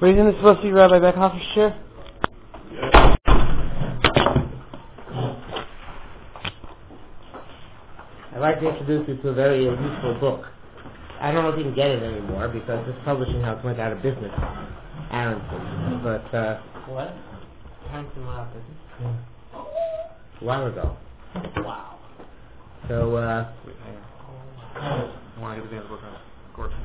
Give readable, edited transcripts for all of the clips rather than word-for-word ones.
But isn't this supposed to be Rabbi Beckhofer's chair? Yeah. I'd like to introduce you to a very useful book. I don't know if you can get it anymore because this publishing house went out of business. Aronson. But, What? Aronson went out of business? Yeah. A while ago. Wow. So, Wait, hang on. I want to get the book on. Of course.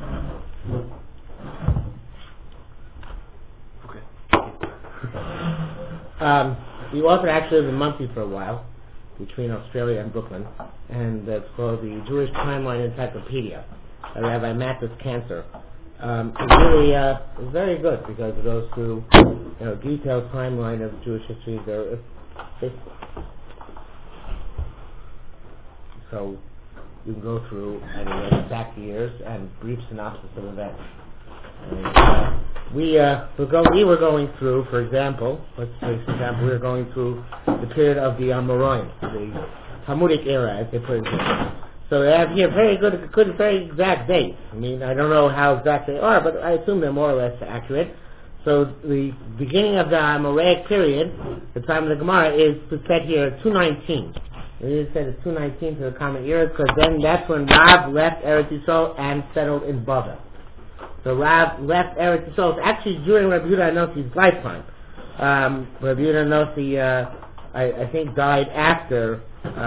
Okay. the author actually lived in Muncie for a while, between Australia and Brooklyn, and it's called the Jewish Timeline Encyclopedia by Rabbi Mathis Cancer. It's really it's very good because it goes through detailed timeline of Jewish history. So you can go through and exact years and brief synopsis of events. And, we were going through, for example, we were going through the period of the Amoraim, the Talmudic era, as they put it. So they have here very exact dates. I mean, I don't know how exact they are, but I assume they're more or less accurate. So the beginning of the Amoraic period, the time of the Gemara, is set here at 219. We said it's 219 to the Common Era because then that's when Rav left Eretz Yisrael and settled in Bavel. So Rav left Eretz Yisrael. It's actually during Rabbi Yehuda Hanosi's lifetime. Rabbi Yehuda Hanosi, I think, died after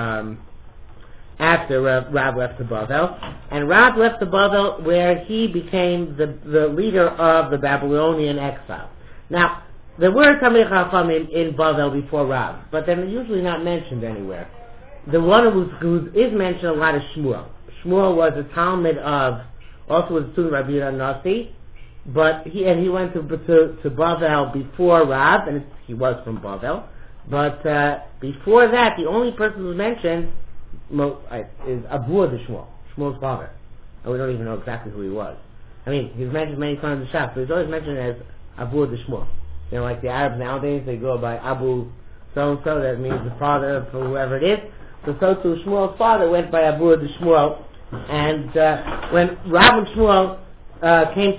Rav left to Bavel. And Rav left to Bavel where he became the leader of the Babylonian exile. Now, there were Talmidei Chachamim in Bavel before Rav, but they're usually not mentioned anywhere. The one who is mentioned a lot is Shmuel. Shmuel was a Talmud of, also was a student of Rabbi Yehuda Hanosi, but he went to Bavel before Rav, and he was from Bavel. But before that, the only person who's mentioned is Abu the Shmuel, Shmuel's father. And we don't even know exactly who he was. I mean, he's mentioned many times in the Shas, but he's always mentioned as Abu the Shmuel. You know, like the Arabs nowadays, they go by Abu so-and-so, that means the father of whoever it is. So too, Shmuel's father went by Abu the Shmuel. And when Rav and Shmuel came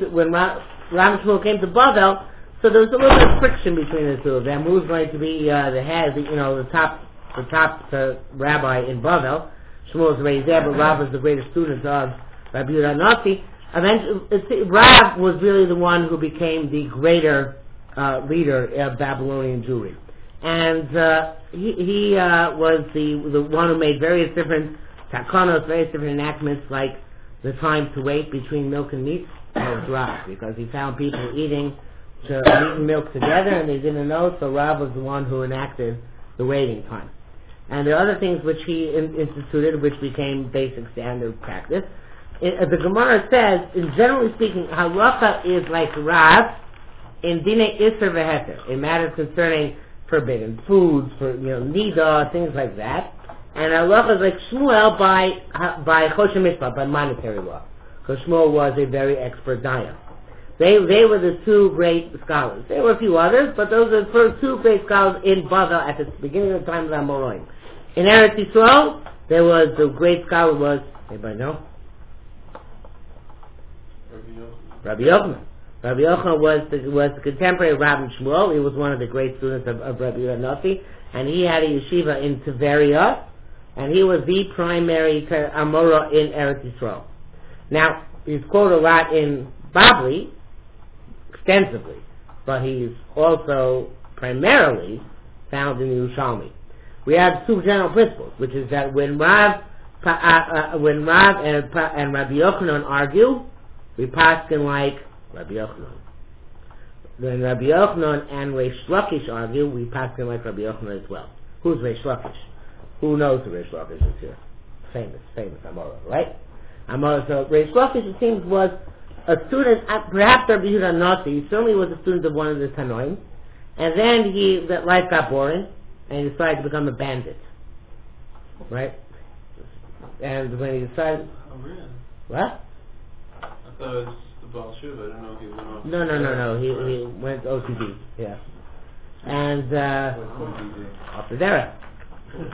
to Bavel, so there was a little bit of friction between the two of them. Who was going to be the head, the top rabbi in Bavel? Shmuel was raised there, but Rav was the greatest student of Rabbi Yehuda Hanosi. Eventually, Rav was really the one who became the greater leader of Babylonian Jewry, and he was the one who made various different takanos, various different enactments, like the time to wait between milk and meat. That was Rav, because he found people eating milk together and they didn't know, so Rav was the one who enacted the waiting time. And there are other things which he instituted, which became basic standard practice. The Gemara says, generally speaking, halacha is like Rav in Dinei Isser V'Heter, in matters concerning forbidden foods, for nida, things like that. And halacha is like Shmuel by Choshen Mitzvah, by monetary law, because Shmuel was a very expert daya. They were the two great scholars. There were a few others, but those are the first two great scholars in Bavel at the beginning of the time of the Amoraim. In Eretz Yisrael, there was the great scholar was, anybody know? Rabbi Yochanan. Rabbi Yochanan was the contemporary of Rabbi Shmuel. He was one of the great students of Rabbi Yehuda Hanosi, and he had a yeshiva in Tiberia, and he was the primary Amora in Eretz Yisrael. Now, he's quoted a lot in Babli, extensively, but he's also primarily found in Yerushalmi. We have two general principles, which is that when Rav and Rabbi Yochanan argue, we paskin like Rabbi Yochanan. When Rabbi Yochanan and Reish Lakish argue, we paskin like Rabbi Yochanan as well. Who's Reish Lakish? Who knows who Reish Lakish is here? Famous Amora, right? Amora. So Reish Lakish, it seems, was a student, perhaps Rabbi Yehuda Hanosi. He certainly was a student of one of the Tanoim, and then that life got boring, and he decided to become a bandit, right? And when he decided, what? I thought it was the Baal Shuva. I didn't know if he went off. No. He went to OCD, yeah, and off the derech.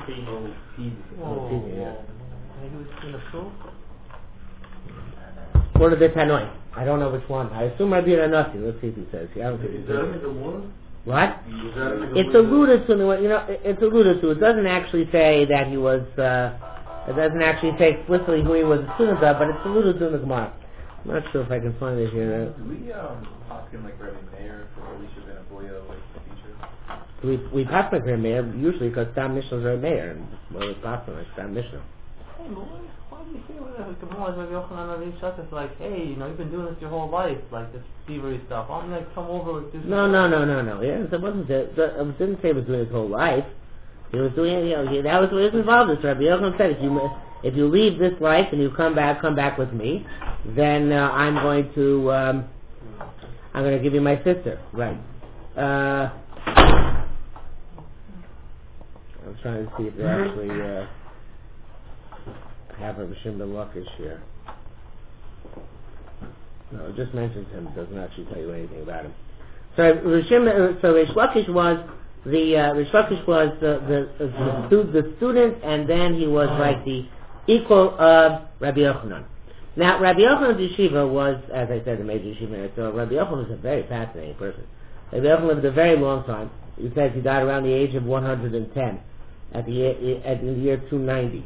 OCD, yeah. He was in a school. or the Tanoi. I don't know which one. I assume Rabbi Yehuda. Let's see if he says. I don't think he says. What? It's alluded to. It's alluded to. It doesn't actually say that he was. It doesn't actually say explicitly who he was a student of, but it's alluded to in the Gemara. I'm not sure if I can find it here. Do we ask him like Rabbi Meir for Elisha ben Aboya, like the teacher? We pass like Rabbi Meir usually because Stam Mishnah is Rabbi Meir, and we pass like Stam Mishnah. Hey, but why do you say when the Gemara is Rabbi Yochanan Aviv Shach? It's like, hey, you've been doing this your whole life, like this thievery stuff. I'm gonna come over with this. No. Yeah, it wasn't. It didn't say he was doing his whole life. He was doing it. That was what was involved. This Rabbi Yochanan said, if you leave this life and you come back with me, then I'm going to give you my sister. Right. I was trying to see if they actually have Rabbi Shimon ben Lakish here. No, it just mentions him. It doesn't actually tell you anything about him. So Rish Lakish was the student, and then he was like the equal of Rabbi Yochanan. Now, Rabbi Yochanan's yeshiva was, as I said, the major yeshiva. So Rabbi Yochanan was a very fascinating person. Rabbi Yochanan lived a very long time. He says he died around the age of 110, in the year 290.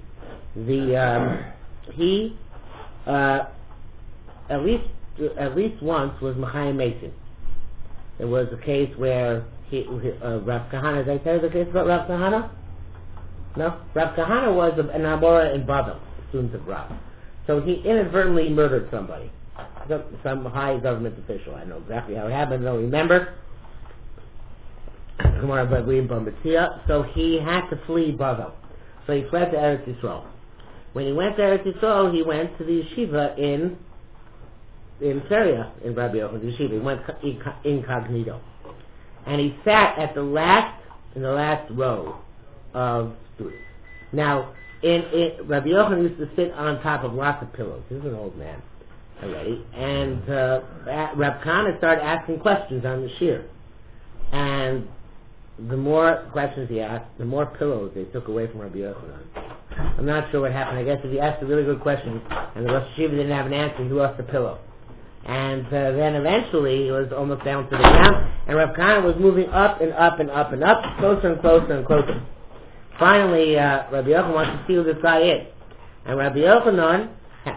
He at least once was Mechayim Mason. There was a case where Rav Kahana, did I tell you the case about Rav Kahana? No? Rav Kahana was an Amora in Babel, student of Rav. So he inadvertently murdered somebody. Some high government official. I don't know exactly how it happened, I don't remember. So he had to flee Babel. So he fled to Eretz Yisrael. When he went to Eretz Yisrael, he went to the yeshiva in Syria, in Rabbi Yochanan's yeshiva. He went incognito. And he sat in the last row of students. Now, Rabbi Yochanan used to sit on top of lots of pillows. He was an old man already. And Reb Kahana started asking questions on the shir. And the more questions he asked, the more pillows they took away from Rabbi Yochanan. I'm not sure what happened. I guess if he asked a really good question and the Rosh Hashiva didn't have an answer, he lost the pillow. And then eventually it was almost down to the ground, and Reb Kahana was moving up and up and up and up, closer and closer and closer. Finally, Rabbi Yochanan wants to see who this guy is. And Rabbi Yochanan,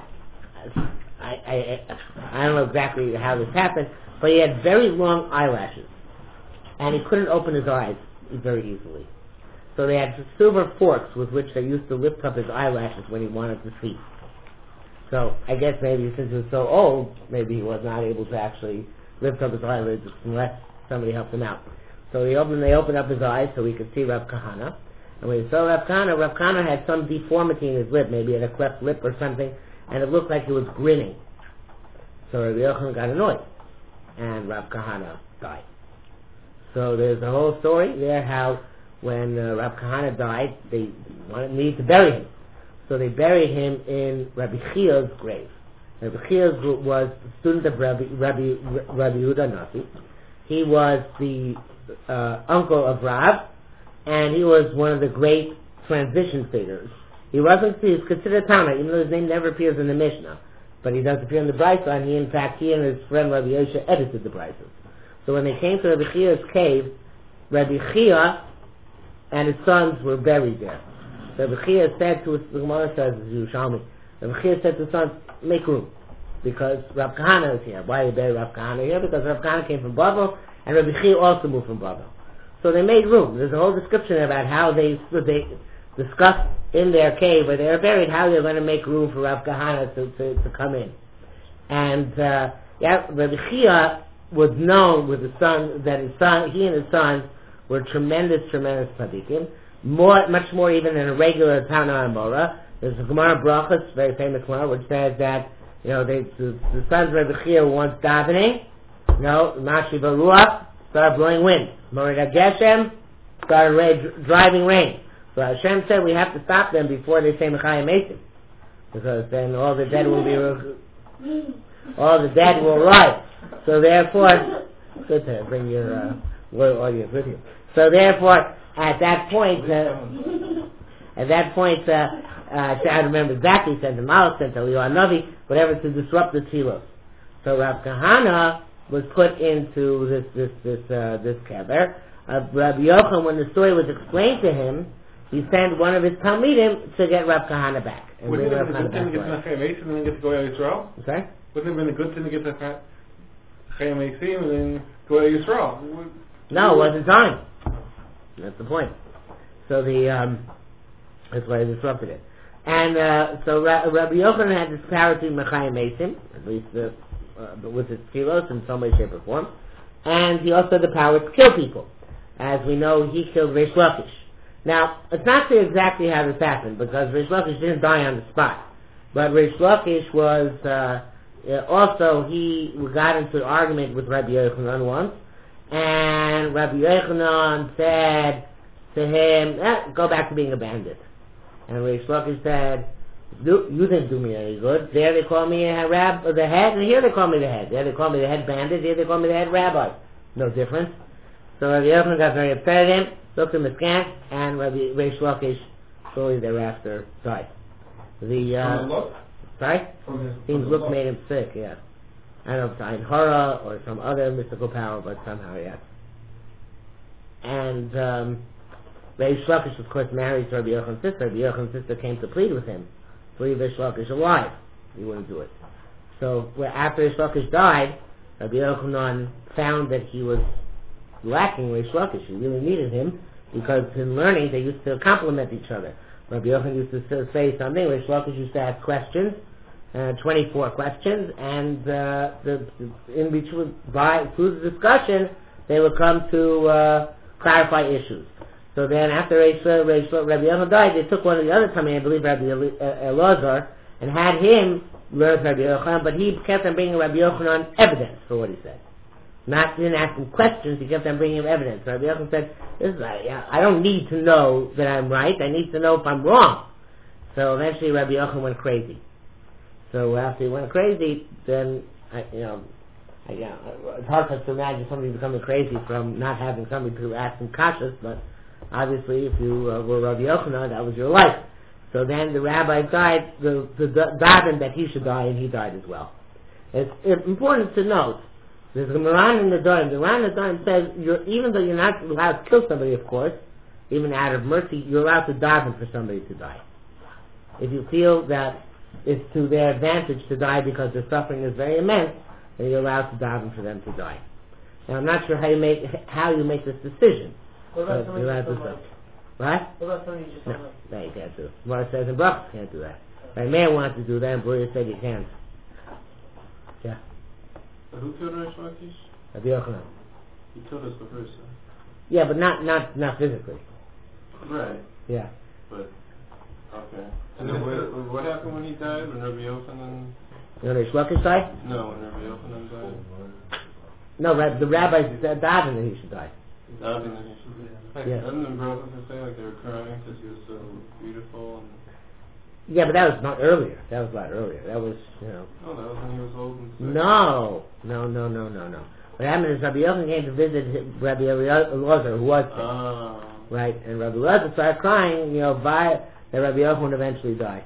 I don't know exactly how this happened, but he had very long eyelashes. And he couldn't open his eyes very easily. So they had silver forks with which they used to lift up his eyelashes when he wanted to see. So I guess maybe since he was so old, maybe he was not able to actually lift up his eyelids unless somebody helped him out. So they opened up his eyes so he could see Reb Kahana. And when he saw Reb Kahana had some deformity in his lip, maybe he had a cleft lip or something, and it looked like he was grinning. So Rabbi Yochanan got annoyed, and Reb Kahana died. So there's a whole story there how when Reb Kahana died, they needed to bury him. So they buried him in Rabbi Chia's grave. Rabbi Chia was the student of Rabbi Yehuda Nasi. He was the uncle of Rav, and he was one of the great transition figures. He was considered Tana, even though his name never appears in the Mishnah. But he does appear in the Brisa, and he and his friend Rabbi Yosha edited the Brisas. So when they came to Rabbi Chia's cave, Rabbi Chia and his sons were buried there. Rabbi Chia said to the Gemara says, Yerushalmi, Rabbi Chia said to his sons, make room, because Rav Kahana is here. Why did they bury Rav Kahana here? Because Rav Kahana came from Babel, and Rabbi Chia also moved from Babel. So they made room. There's a whole description about how they discussed in their cave where they were buried how they were going to make room for Rav Kahana to come in. And Rabbi Chia was known with he and his sons were tremendous tzaddikim, much more even than a regular Tana Amora. There's a Gemara Brachos, very famous Gemara, which says that the sons of Rabbi Chia were once davening, Mashi Baruach started blowing wind. Morid Geshem started driving rain. So Hashem said we have to stop them before they say Mechayim Mesim, because then all the dead will rise. So therefore, good to bring your loyal audience with you. So therefore, at that point, I don't remember exactly, he sent the Malach, sent Eliyahu Navi, whatever, to disrupt the tefillos. So Rav Kahana was put into this kever. Rabbi Yochanan, when the story was explained to him, he sent one of his Talmidim to get Rav Kahana back. And wouldn't it bring have been a Rav good thing to Kahana get to back. Nachayim Eisim and then get to go to Yisrael? Okay? Wouldn't it have been a good thing to get to Nachayim Eisim and then go to Yisrael? No, it wasn't time. That's the point. So that's why he disrupted it. And so Rabbi Yochanan had this power to Mechayim Eisim, at least with his tefillos in some way, shape, or form. And he also had the power to kill people. As we know, he killed Reish Lakish. Now, it's not clear exactly how this happened, because Reish Lakish didn't die on the spot. But Reish Lakish was, also, he got into an argument with Rabbi Yochanan once, and Rabbi Yochanan said to him, go back to being a bandit. And Reish Lakish said, you didn't do me any good. There they call me the head, and here they call me the head. There they call me the head bandit, here they call me the head rabbi. No difference. So Rabbi Yochanan got very upset at him, looked him askance, and Reish Lakish shortly thereafter died. From his look? Sorry? His look made him sick, yeah. I don't know if it's Ein Hara or some other mystical power, but somehow, yes. And Reish Lakish, of course, married to Rabbi Yochanan's sister. Rabbi Yochanan's sister came to plead with him to leave Reish Lakish alive. He wouldn't do it. So after Reish Lakish died, Rabbi Yochanan found that he was lacking Reish Lakish. He really needed him because in learning they used to complement each other. Rabbi Yochanan used to say something, Reish Lakish used to ask questions, 24 questions, and in between, through the discussion, they would come to clarify issues. So then after Rabbi Yochanan died, they took one of the other Tamei, I believe Rabbi Elazar, and had him learn Rabbi Yochanan, but he kept on bringing Rabbi Yochanan evidence for what he said. Didn't ask him questions, he kept on bringing him evidence. Rabbi Yochanan said, I don't need to know that I'm right, I need to know if I'm wrong. So eventually Rabbi Yochanan went crazy. So after he went crazy, then, it's hard for us to imagine somebody becoming crazy from not having somebody to ask him kashas, but obviously if you were Rabbi Yochanan, that was your life. So then the rabbi died, the daven that he should die, and he died as well. It's important to note, there's a Moran in the Dorim. The Moran in the Dorim says, even though you're not allowed to kill somebody, of course, even out of mercy, you're allowed to daven for somebody to die. If you feel that it's to their advantage to die because their suffering is very immense, then you're allowed to daven for them to die. Now, I'm not sure how you make this decision. What about somebody you're allowed just to don't like? What? What about somebody you just don't like? No, you can't do it. Gemara says in Brachos you can't do that. Right, man wants to do that, and Brura said you can't. Yeah. But who killed Reish Lakish? Rabbi Yochanan. He killed us the person. Yeah, but not physically. Right. Yeah. But, okay. And then what happened when he died? When Rabbi Yochanan... You know Reish Lakish died? No, when Rabbi Yochanan died. No, the rabbi said daven that he should die. Daven that he should die. Yeah. Doesn't the brothers say like they were crying because he was so beautiful and... Yeah, but that was not earlier. That was a lot earlier. That was, Oh, that was when he was old and sick. No. What happened is Rabbi Yochanan came to visit Rabbi Elazar, who was sick. Right, and Rabbi Elazar started crying, that Rabbi Yochanan would eventually die.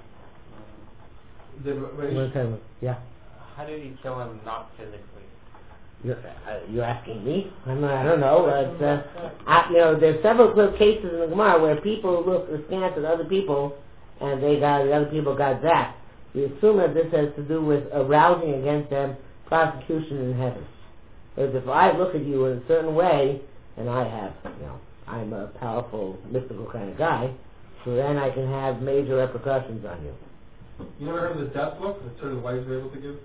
Yeah. How did he kill him not physically? You're asking me? I don't know. There's several cases in the Gemara where people look askance at other people, and the other people got zapped. We assume that this has to do with arousing against them prosecution in heaven. Because if I look at you in a certain way, and I'm a powerful, mystical kind of guy, so then I can have major repercussions on you. You never heard of the death look that certain wives are able to give?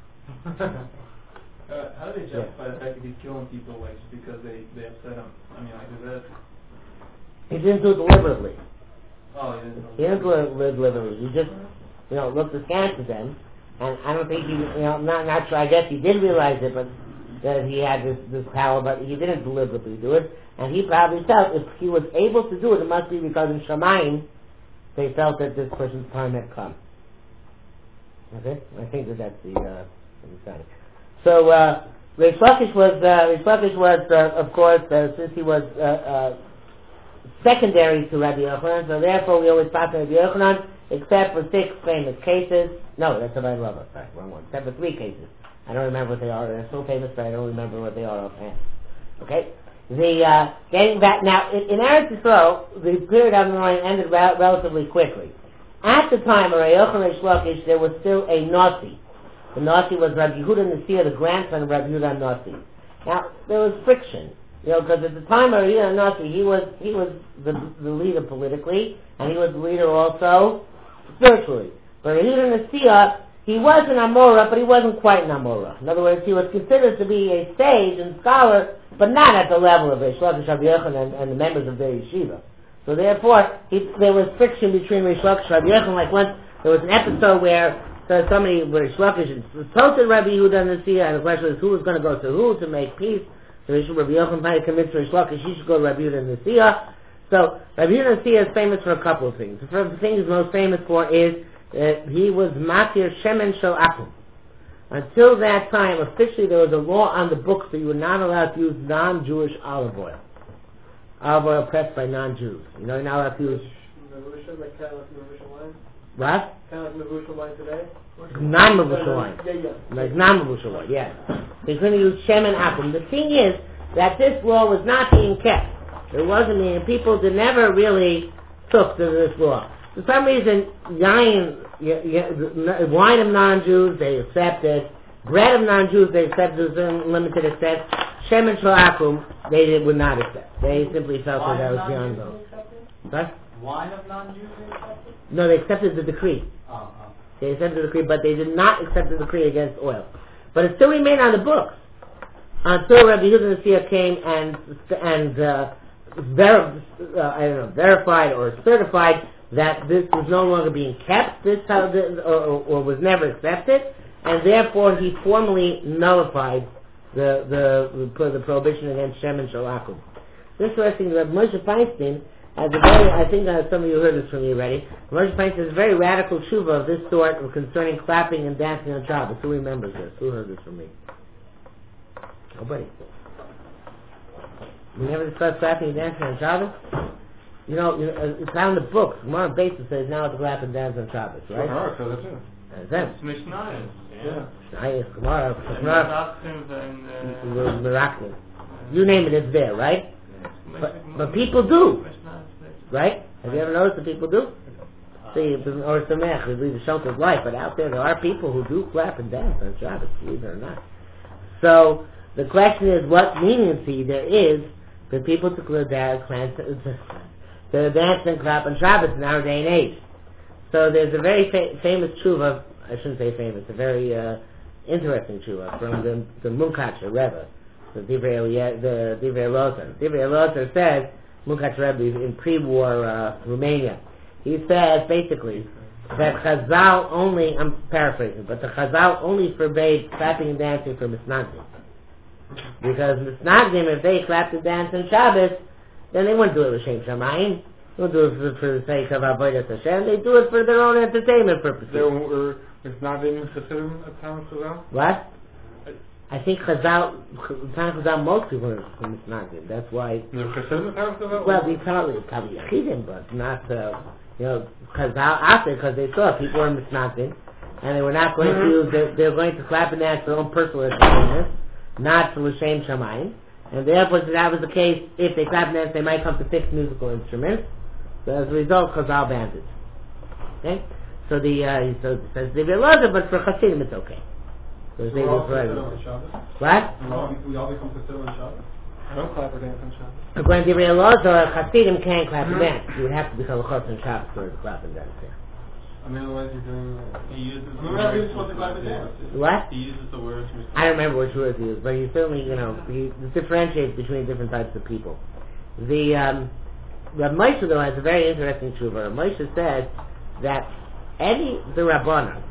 How do they justify the fact that he's killing people just because they upset him? Is that... He didn't do it deliberately. Oh, he didn't. He didn't do it deliberately. He just, looked askance at them, and I don't think I'm not sure. I guess he did realize it, but that he had this power, but he didn't deliberately do it. And he probably felt if he was able to do it, it must be because in Shamayim they felt that this person's time had come. Okay, I think that's the understanding. So Reish Lakish was of course since he was secondary to Rabbi Yochanan, so therefore we always talk to Rabbi Yochanan except for 6 famous cases. No, that's about Rava. Sorry, wrong one. Except for 3 cases. I don't remember what they are. They're so famous, but I don't remember what they are offhand. Okay? Getting back now, in Eretz Yisrael, the period of the line ended relatively quickly. At the time of Rei Yochanan Reish Lakish, there was still a Nasi. The Nasi was Rabbi Yehuda Nasiya, the grandson of Rabbi Yehuda Nasi. Now, there was friction, because at the time of Rabbi Yehuda Nasi, he was the leader politically, and he was the leader also spiritually. But Rabbi Yehuda Nasiya, he was an Amora, but he wasn't quite an Amora. In other words, he was considered to be a sage and scholar, but not at the level of Reish Lakish, Rabbi Yochanan, and the members of the yeshiva. So therefore, there was friction between Reish Lakish and Rabbi Yochanan. Like once, there was an episode where somebody, Reish Lakish insulted Rabbi Yehuda Nasiya, and the question was who was going to go to who to make peace. So Rabbi Yochanan finally convinced Reish Lakish he should go to Rabbi Yehuda Nasiya. So Rabbi Yehuda Nasiya is famous for a couple of things. The first thing he's most famous for is he was Matir Shemen Shel Akum. Until that time, officially there was a law on the books that you were not allowed to use non-Jewish olive oil. Olive oil pressed by non-Jews. You're not allowed to use... What? Kind of like Mavushal wine today? Non-Mavushal wine. Yeah. Like non-Mavushal wine, yes. They couldn't use Shemen Akum. The thing is that this law was not being kept. It wasn't being... People never really took to this law. For some reason, wine of non-Jews, they accepted. Bread of non-Jews, they accepted to a limited extent. Shemen Shel Akum, they would not accept. They simply felt that was beyond those. What? Wine of non-Jews they accepted? No, they accepted the decree. They accepted the decree, but they did not accept the decree against oil. But it still remained on the books until Rabbi Yehuda Nasiya came and verified or certified that this was no longer being kept, or was never accepted, and therefore he formally nullified the prohibition against Shemen Shel Akum. This is interesting. Rabbi Moshe Feinstein has a very, I think some of you heard this from me already. Moshe Feinstein has a very radical tshuva of this sort concerning clapping and dancing on Shabbos. Who remembers this? Who heard this from me? Nobody. We never discussed clapping and dancing on Shabbos? It's not in the books. Gemara basis says now to clap and dance on Shabbos, right? That's It's Mishnah. Gemara. Miraculous. You name it, it's there, right? But people do, right? Have you ever noticed that people do? See, or Samech, we lead a sheltered life, but out there are people who do clap and dance on Shabbos, believe it or not. So the question is, what leniency there is for people to dance and clap on Shabbos in our day and age. So there's a very famous tshuva, I shouldn't say famous, a very interesting tshuva from the Munkacher Rebbe, the Divrei Elazar. Divrei Elazar says, Munkacher Rebbe in pre-war Romania, he says basically that Chazal only, I'm paraphrasing, but the Chazal only forbade clapping and dancing for Misnagdim. Because Misnagdim, if they clapped and danced on Shabbos, then they wouldn't do it with Shem Shamayim. They wouldn't do it for the sake of Avodas Hashem. They do it for their own entertainment purposes. There were Misnagdim Chassidim at time of Chazal? What? I think Chazal, most people are from Misnagdim. That's why... The Chassidim at time of Chazal? Well, they probably Yechidim, but not, Chazal after, because they saw people were Misnagdim, and they were not going to, they were going to clap and dance for their own personal entertainment, not for L'Shem Shamayim. And therefore, if that was the case, if they clap and dance, they might come to fix musical instruments. So as a result, Chazal banned it. Okay? So he says they will love it, but for Chassidim it's okay. So they will what? We all become Chassidim on Shabbos? I don't clap or dance on Shabbos. According to Divrei Elazar, Chassidim can't clap and dance. You would have to become a Chassid on Shabbos for to clap and dance. I mean, otherwise you're doing... He uses the Remember how you're supposed to clap and dance? What? He uses the words. I don't remember which words he used, but he certainly, he differentiates between different types of people. The Rav Moshe, though, has a very interesting tshuva. Rav Moshe says that any D'Rabbanan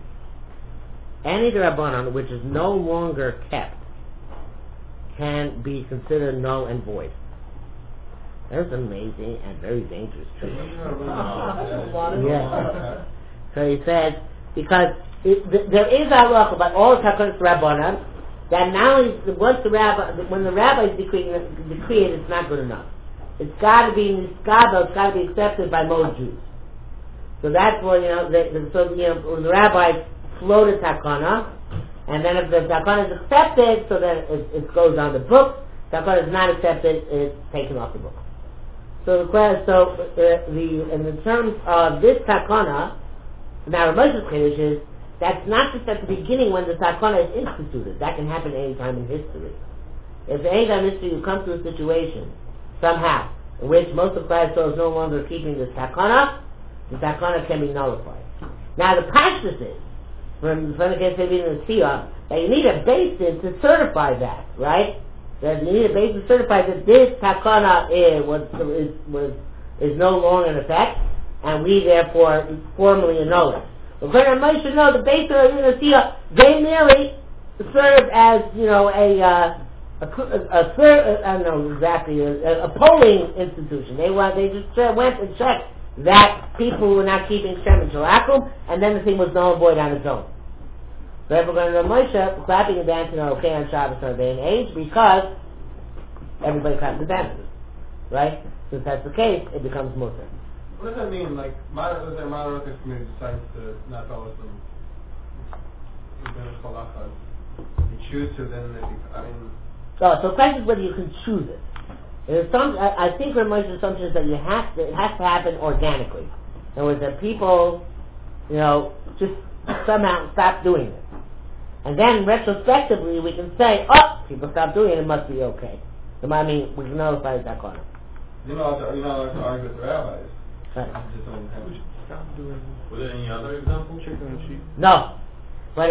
which is no longer kept can be considered null and void. That's amazing and very dangerous tshuva. Yeah. So he says, because there is a halacha about all Takonos Rabbanan, that not only when the rabbis decree it, it's not good enough. It's got to be niskabel, it's got to be accepted by most Jews. So that's where, the rabbi floated takana, and then if the takana is accepted, so then it goes on the book. Takana is not accepted, it's taken off the book. So in the terms of this takana, now Moshe's Chiddush is that's not just at the beginning when the takana is instituted. That can happen any time in history. If any time in history you come to a situation somehow in which most of Klal Yisrael is no longer keeping this takana, the takana can be nullified. Now the pashtus is from the case of the Siyah that you need a basis to certify that, right? That you need a basis to certify that this takana is no longer in effect, and we therefore formally annul it. But Kohen Moshe should know the basis of the Siyah, they merely serve as a polling institution. They just went and checked that people were not keeping Shem and Shalakum, and then the thing was null and void on its own. So therefore, Kohen Moshe clapping and dancing are okay on Shabbos or day and age because everybody claps and dances, right? Since that's the case, it becomes mutter. What does that mean? Like, let's say Ma'arokas community decides to not follow some halachas. You choose to, then So the question is whether you can choose it. I think Rav Moshe's assumption is that it has to happen organically. In other words, that people, just somehow stop doing it. And then retrospectively we can say, people stop doing it, it must be okay. We can nullify the takana. You're not allowed to argue with the rabbis. Right. Were there any other examples? Chicken and sheep. No. But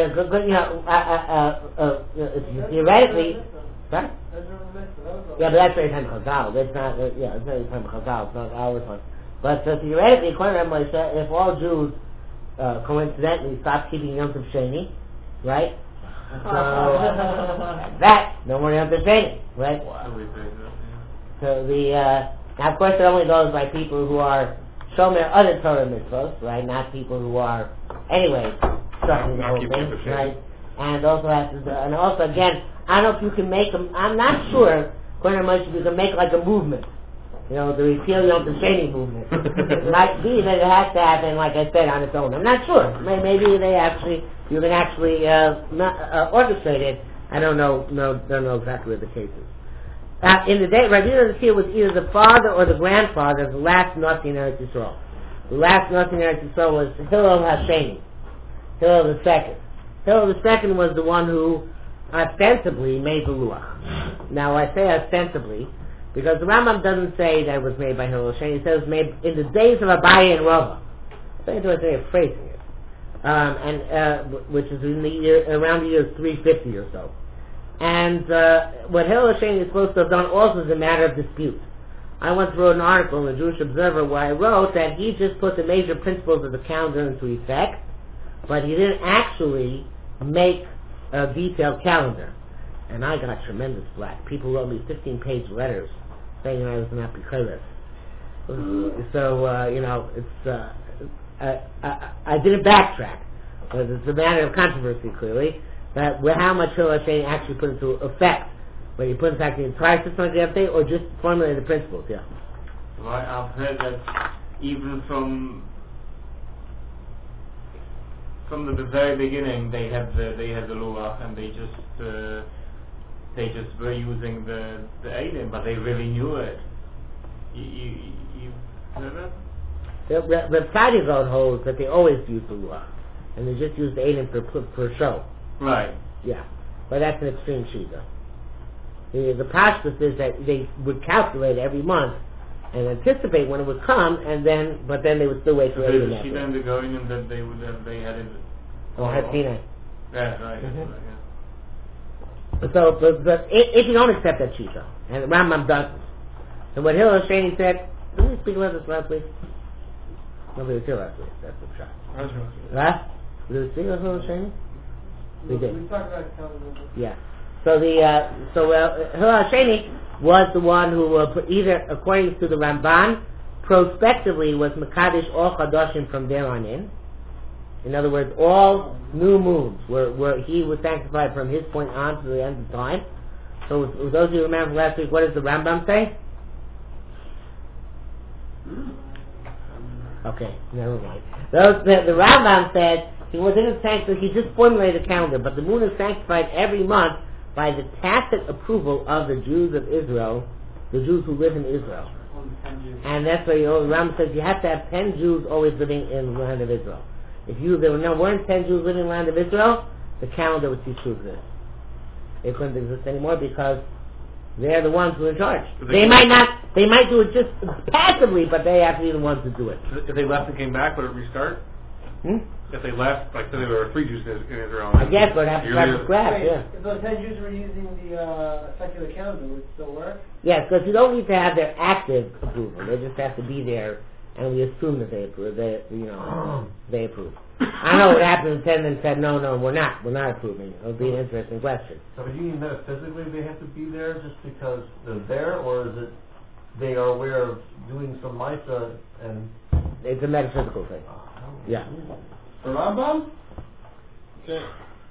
theoretically, right? Yeah, but that's very time Chazal. It's not very time Chazal. It's not our time. But theoretically, according to Rav Moshe, if all Jews coincidentally stop keeping Yom Tov Sheni, right? So that no more Yom Tov Sheni, right? So now of course it only goes by people who are shomer other Torah mitzvos, right? Not people who are anyway starting the whole thing, right? And also again, I don't know if you can make them. I'm not sure, according to Moshe, if you can make like a movement. The repeal Yom Tov Sheni movement. It might be that it has to happen, like I said, on its own. I'm not sure. Maybe you can actually orchestrate it. I don't know exactly what the case is. In the day, Rabbi Yehuda was either the father or the grandfather of the last Nasi in Eretz Yisrael. The last Nasi in Eretz Yisrael was Hillel Hasheni, Hillel II. Hillel II was the one who ostensibly made the Luach. Now I say ostensibly because the Rambam doesn't say that it was made by Hillel Hasheni. He says it was made in the days of Abaye and Rava. I think it's a way of phrasing it, which is around the year 350 or so. And what Hillel Hasheni is supposed to have done also is a matter of dispute. I once wrote an article in the Jewish Observer where I wrote that he just put the major principles of the calendar into effect, but he didn't actually make a detailed calendar. And I got tremendous flack. People wrote me 15-page letters saying I was not because. So I didn't backtrack. It's a matter of controversy, clearly. That how much Hillel Hasheni actually put into effect, whether you put in fact the entire system of the day or just formulate the principles. Yeah. So I've heard that even from the very beginning they had the Luach and they just were using the alien, but they really knew it. You heard that? The Tzadi holds that they always use the Luach, and they just use the alien for show. Right. Yeah, but that's an extreme shita. The pashtus is that they would calculate every month and anticipate when it would come, but then they would still wait for the every month. Shita and the Goyim that they had it. Hatina. Yeah, right. Mm-hmm. Yeah. So, but if you don't accept that shita, and Rambam doesn't, and what Hillel Hasheni said, did we speak about this last week? Nobody was here last week. That's the shot. Last? Did we speak about Hillel Hasheni? We did. We talked about calendar. Yeah. So Hillel Hasheni was the one who either, according to the Ramban, prospectively was Mekadesh all Chadoshim from there on in. In other words, all new moons were he was sanctified from his point on to the end of time. So with those of you who remember last week, what does the Rambam say? Okay, never mind. The Rambam said he didn't sanctify. He just formulated a calendar, but the moon is sanctified every month by the tacit approval of the Jews of Israel, the Jews who live in Israel. And that's why the Rambam says you have to have 10 Jews always living in the land of Israel. If there weren't 10 Jews living in the land of Israel, the calendar would cease to exist. It couldn't exist anymore because they're the ones who are in charge. They might do it just passively, but they have to be the ones to do it. If they left and came back, would it restart? If they left, like say there were 3 Jews in Israel. I guess, but have to start from scratch, yeah. If those 10 Jews were using the secular calendar, would it still work? Yes, because you don't need to have their active approval. They just have to be there, and we assume that they approve. They approve. I know what happened when 10 then said, no, we're not approving. It would be an interesting question. So do you mean metaphysically they have to be there just because they're there, or is it they are aware of doing some Maisa and... It's a metaphysical thing. Yeah. For Rambam? Okay.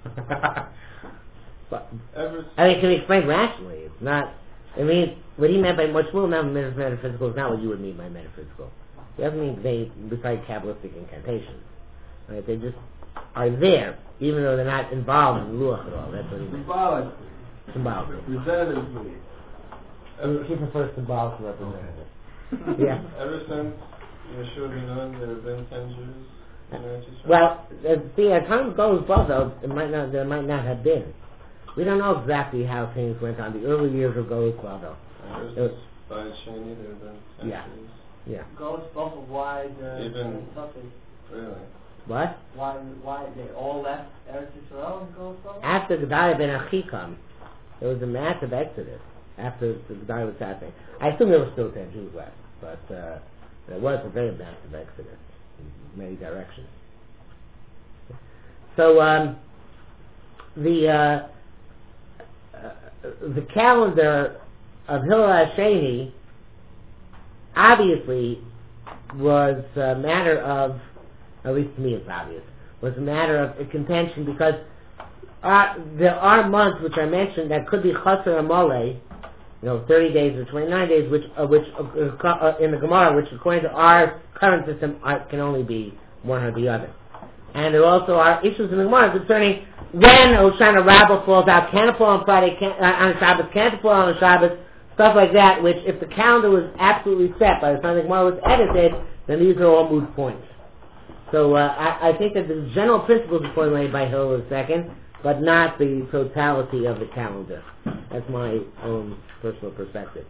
But, it can be explained rationally. It's not... I mean, what he meant by much more metaphysical is not what you would mean by metaphysical. It doesn't mean they recite Kabbalistic incantations. Right? They just are there, even though they're not involved in Ruach at all. That's what he means. Symbolic. Representatively. He prefers symbolic to representative. Yeah. Ever since Yeshua Binun, there have been 10 Jews in Eretz Yisrael? Well, as time goes by, though, there might not have been. We don't know exactly how things went on the early years of Golos Bado. By Shani, there have been 10 Jews. Yeah. Golos Bado, why Even really? What? Why they all left Eretz Yisrael and Golos Bado? After Gedaliah ben Achikam, there was a massive exodus. After Gedaliah was assassinated, I assume there were still 10 Jews left, but there was a very massive exodus in many directions. So the calendar of Hillel HaSheni obviously was a matter of, at least to me it's obvious, was a matter of contention because there are months which I mentioned that could be Chaser Amole, 30 days or 29 days, which in the Gemara, which according to our current system can only be one or the other. And there also are issues in the Gemara concerning when Hoshana Rabbah falls out, can it fall on Friday, on Shabbos, can't it fall on Shabbos, stuff like that, which if the calendar was absolutely set by the time the Gemara was edited, then these are all moot points. So I think that the general principles are formulated by Hillel II, but not the totality of the calendar. That's my own personal perspective.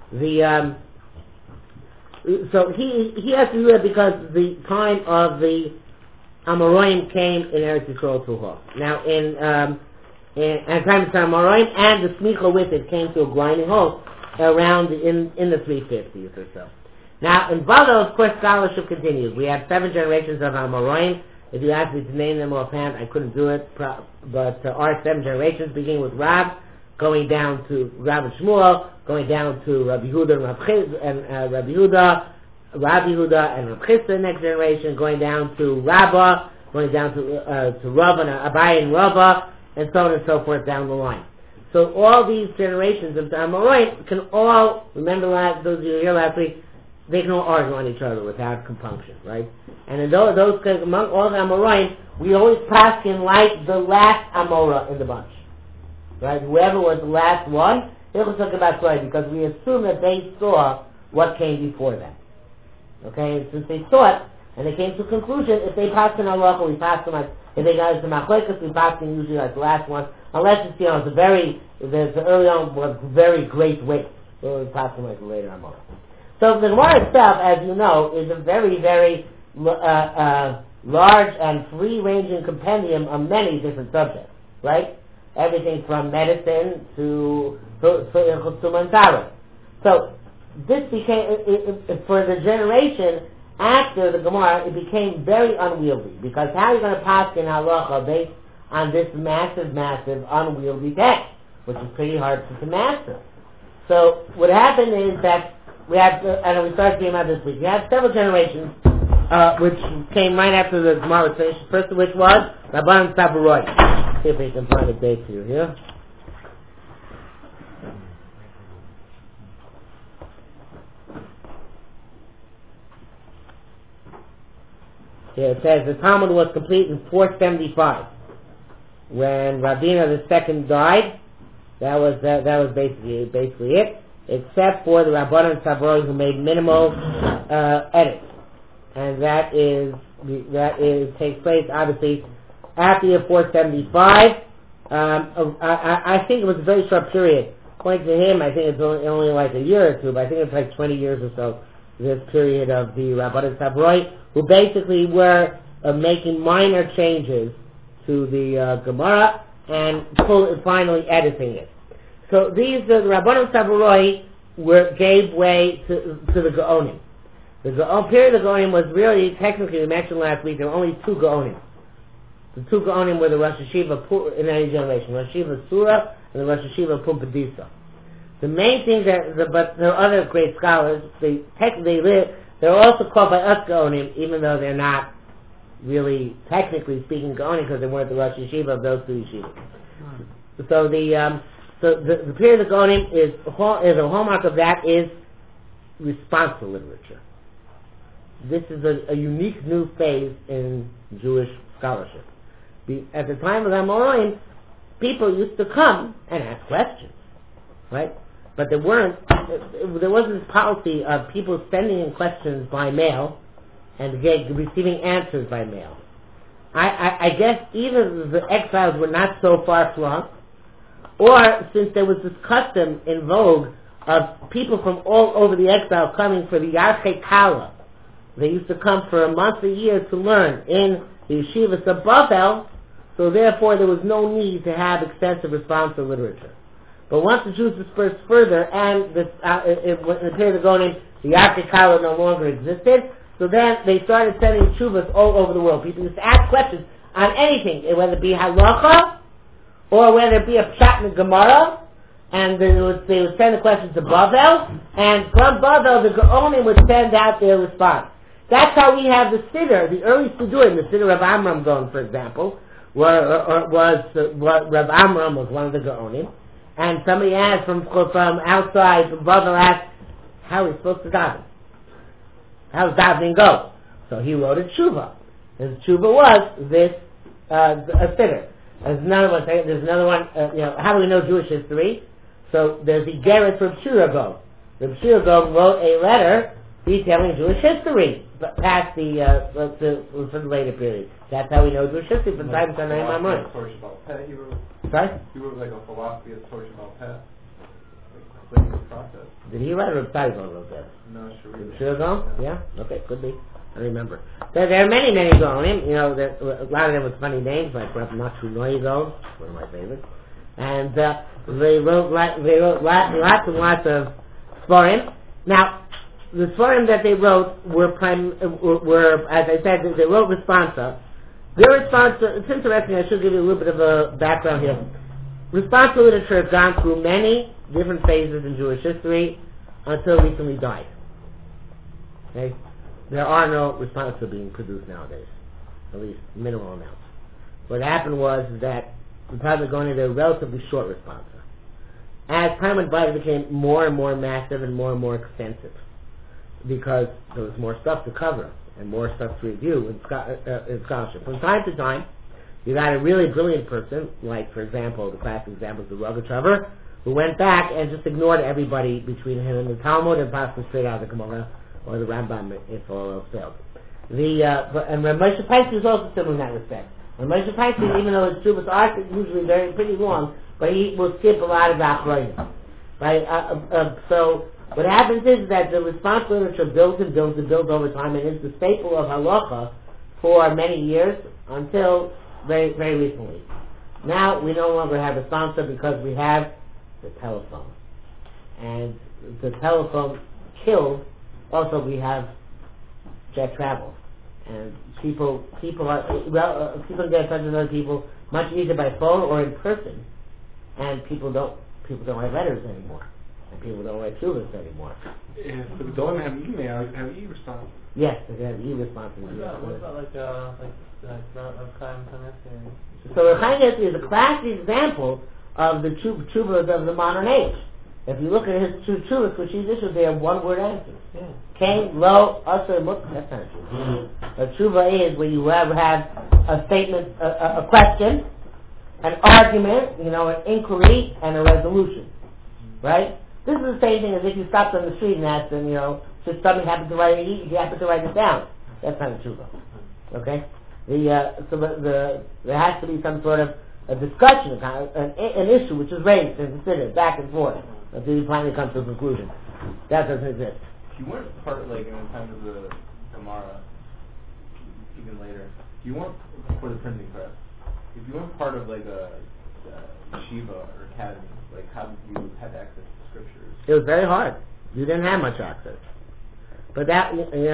So he has to do that because the time of the Amoraim came in Eretz Yisrael Tuho. Now at the time of the Amoraim and the Smicha with it came to a grinding halt around in the 350s or so. Now in Bado, of course, scholarship continues. We have 7 generations of Amoraim. If you asked me to name them offhand, I couldn't do it, but our 7 generations, beginning with Rab, going down to Rab and Shmuel, going down to Rabbi Yehuda and Rabbi Yehuda and Rabbi Chisda, next generation, going down to Rabbah, going down to Rav and Abai and Rava, and so on and so forth down the line. So all these generations of the Amoraim can all, remember those of you here last week, they can all argue on each other without compunction, right? And in those among all the Amoraim, we always pass in like the last Amora in the bunch, right? Whoever was the last one, they will talk about story because we assume that they saw what came before them. Okay, and since they saw it and they came to a conclusion, if they pass in halacha, we pass them like if they got into machlekes, we pass them usually like the last one, unless it's the early on was very great weight, so we pass them like the later Amora. So the Gemara itself, as you know, is a very, very large and free-ranging compendium of many different subjects, right? Everything from medicine to Mantara. So this became, for the generation after the Gemara, it became very unwieldy, because how are you going to pass in halacha based on this massive, unwieldy text, which is pretty hard to master? So what happened is that we have, and we started seeing about this week, we have several generations which came right after the Gemara was finished. First of which was Rabban Tabaroi. See if we can find a date for you here. It says the Talmud was complete in 475. When Ravina II died, that was basically it, except for the Rabbanan Savroi who made minimal edits, and that takes place obviously after year 475. I think it was a very short period. According to him, I think it's only like a year or two, but I think it's like 20 years or so. This period of the Rabbanan Savroi, who basically were making minor changes to the Gemara and finally editing it. So the Rabbanan Savroi gave way to the Gaonim. The period of the Gaonim was really, technically, we mentioned last week, there were only two Gaonim. The two Gaonim were the Rosh Hashiva in any generation, Rosh Hashiva Surah and the Rosh Hashiva Pumbedisa. The main thing but there are other great scholars, they're also called by us Gaonim, even though they're not really, technically speaking, Gaonim, because they weren't the Rosh Hashiva of those two yeshivas. So the period of Gaonim is a hallmark of that is response to literature. This is a unique new phase in Jewish scholarship. At the time of the Amoraim, people used to come and ask questions, right? But there wasn't this policy of people sending in questions by mail and receiving answers by mail. I guess either the exiles were not so far-flung, or since there was this custom in vogue of people from all over the exile coming for the Yarchei Kala. They used to come for a month a year to learn in the yeshivas of Bavel, so therefore there was no need to have extensive responsive literature. But once the Jews dispersed further and in the period of Gaonim, the Yarchei Kala no longer existed, so then they started sending tshuvas all over the world. People used to ask questions on anything, whether it be halacha, or whether it be a pshat in the Gemara, and they would send the questions to Bavel, and from Bavel the Gaonim would send out their response. That's how we have the Siddur, the early Siddurim, the Siddur of Amram Gaon, for example, Rav Amram was one of the Gaonim, and somebody asked from outside, from Bavel asked, how are we supposed to daven? How does davening go? So he wrote a tshuva. His tshuva was this, a Siddur. There's another one, how do we know Jewish history? So there's the Gerrit from Shira Gaon. The Shira Gaon wrote a letter detailing Jewish history, but past for the later period. That's how we know Jewish history from time to time. Sorry? He wrote like a philosophy of Torah about Peh. Like the process. Did he write or Reb Tzadok wrote that? No, sure. Shira Gaon? Yeah? Okay, could be. I remember. There are many Gaonim. A lot of them with funny names, like Reb Natsunoy Gaon, one of my favorites. And they wrote lots and lots of Sforim. Now, the Sforim that they wrote were, as I said, they wrote responsa. Their responsa, it's interesting, I should give you a little bit of a background here. Responsa literature has gone through many different phases in Jewish history until it recently died. Okay? There are no responsa being produced nowadays, at least minimal amounts. What happened was that the time of going into a relatively short responsa. As time went by, it became more and more massive and more extensive because there was more stuff to cover and more stuff to review in scholarship. From time to time, you got a really brilliant person, like, for example, the classic example is the Rogatchover, who went back and just ignored everybody between him and the Talmud and passed them straight out of the Gemara or the Rambam if all else failed. And Rav Moshe Paisel is also similar in that respect. Rav Moshe Paisel, even though his tshuvas are usually pretty long, but he will skip a lot of achronim. Right? So what happens is that the response literature builds and builds and builds over time and is the staple of halacha for many years until very, very recently. Now we no longer have responsa because we have the telephone. And the telephone killed. Also, we have jet travel, and people get in touch with other people much easier by phone or in person, and people don't write letters anymore, and people don't write tshuvas anymore. If the Golim have email, have e-response. Yes, they have e-response. What about like Rav Chaim Kanievsky? So Rav Chaim Kanievsky is a classic example of the tshuvas of the modern age. If you look at his two chuvas, which he's issued, they have one-word answers. Yeah. Kain, lo, asr, mut. That's not a tshuva. A tshuva is where you have a statement, a question, an argument, an inquiry, and a resolution. Right? This is the same thing as if you stopped on the street and asked them, should something happen to write it, you happen to write it down. That's not a tshuva. Okay? There has to be some sort of a discussion, an issue which is raised and considered back and forth until you finally come to a conclusion. That doesn't exist. If you weren't part, in the time of the Gemara, even later, if you weren't for the printing press, if you weren't part of a yeshiva or academy, how did you have access to scriptures? It was very hard. You didn't have much access. But that,